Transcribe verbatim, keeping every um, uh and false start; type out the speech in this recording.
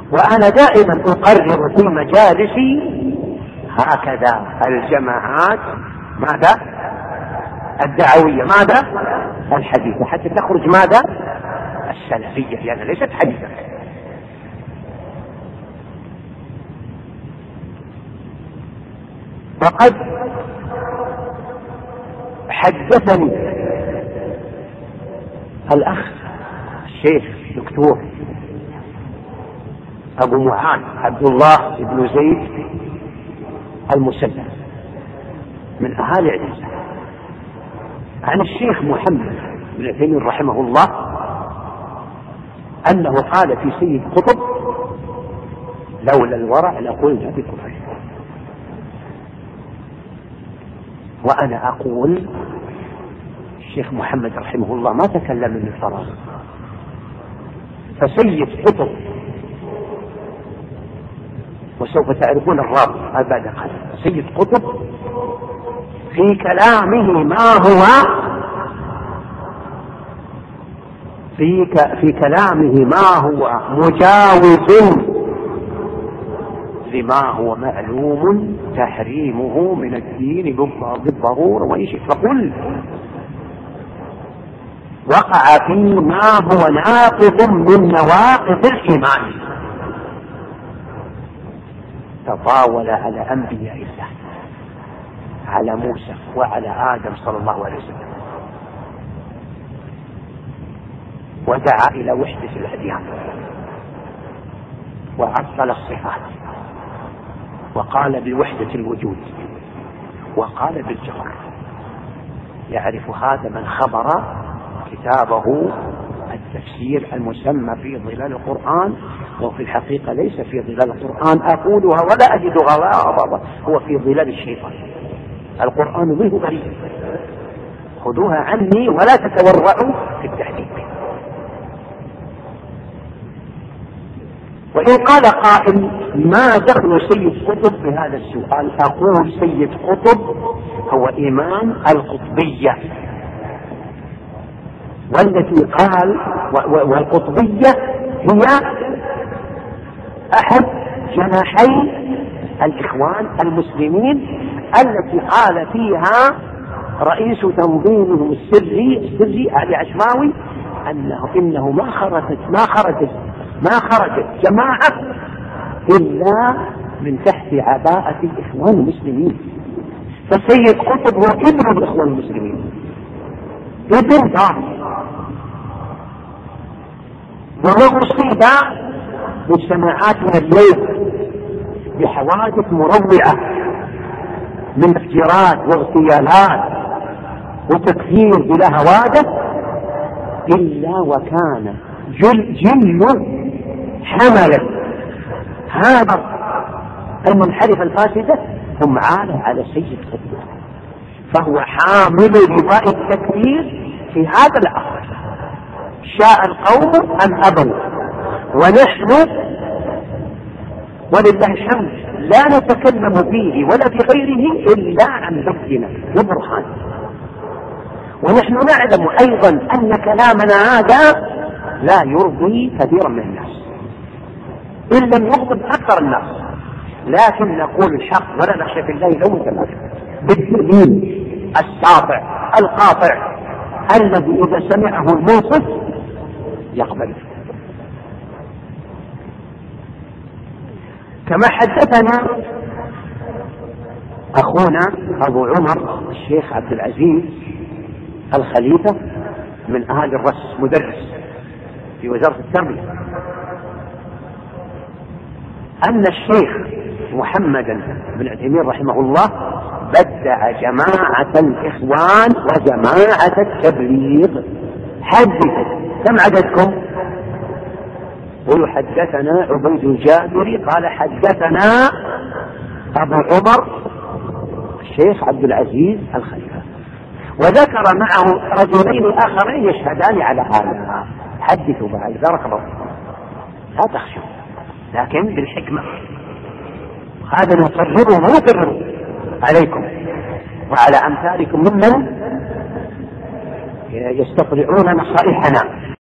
وأنا دائما أقرر في مجالسي هكذا الجماعات ماذا الدعوية ماذا الحديثة، حتى تخرج ماذا السلفية، لأنها يعني ليست حديثة. وقد حدثني الأخ الشيخ دكتور أبو معاذ عبد الله بن زيد المسلم من أهالي عدن عن الشيخ محمد بن عثيمين رحمه الله أنه قال في سيد قطب: لولا الورع لقلنا بكفر. وأنا أقول الشيخ محمد رحمه الله ما تكلم من فراغ، فسيد قطب، وسوف تعرفون الرابط بعد قليل، سيد قطب في كلامه ما هو في, ك في كلامه ما هو مجاوز لما هو معلوم تحريمه من الدين بالضرورة وإيش. فقل وقع فيما هو ناقض من نواقض الإيمان، تطاول على أنبياء الله، على موسى وعلى آدم صلى الله عليه وسلم، ودعا إلى وحدة الأديان، وعطل الصفات، وقال بوحدة الوجود، وقال بالجوهر. يعرف هذا من خبر كتابه التفسير المسمى في ظلال القرآن، وفي الحقيقة ليس في ظلال القرآن أقولها ولا أجد غضاضة، هو في ظلال الشيطان. القرآن منه بريء، خذوها عني ولا تتورعوا في التحديد. وإن قال قائل ما دخل سيد قطب بهذا السؤال، أقول سيد قطب هو إمام القطبية، والتي قال والقطبية هي أحد جناحي الإخوان المسلمين التي قال فيها رئيس تنظيمهم السري السري علي عشماوي أنه إنه ما خرجت ما خرجت ما خرجت جماعة إلا من تحت عباءة الإخوان المسلمين. فسيد قطب هو ابن الإخوان المسلمين، ابن دار، وهو أصيب مجتمعاتنا اليوم بحوادث مروعة من افتراءات واغتيالات وتكفير بلا هوادث، إلا وكان جل جل حمل هذا المنحرف الفاسدة هم عاله على سيد قطب، فهو حامل لواء التكفير في هذا العصر، شاء القوم أم أبوا. ونحن ولله الحمد لا نتكلم فيه ولا في غيره إلا عن بينة وبرهان. ونحن نعلم أيضا أن كلامنا هذا لا يرضي كثيرا من الناس، إن لم يغضب أكثر الناس، لكن نقول الحق ولا نخشى في الله لومة لائم بالدليل الساطع القاطع الذي إذا سمعه المنصف يقبله. كما حدثنا أخونا أبو عمر الشيخ عبد العزيز الخليفة من أهل الرس، مدرس في وزارة التربية، أن الشيخ محمد بن عثيمين رحمه الله بدع جماعة الإخوان وجماعة التبليغ. حدث كم عددكم؟ ويحدثنا عبيد الجابري قال حدثنا أبو عمر الشيخ عبد العزيز الخليفة، وذكر معه رجلين آخرين يشهدان على هذا. حدثوا بعد بارك الله، لا تخشوا، لكن بالحكمة. هذا نقرره ونقرره عليكم وعلى أمثالكم ممن يستطيعون نصائحنا.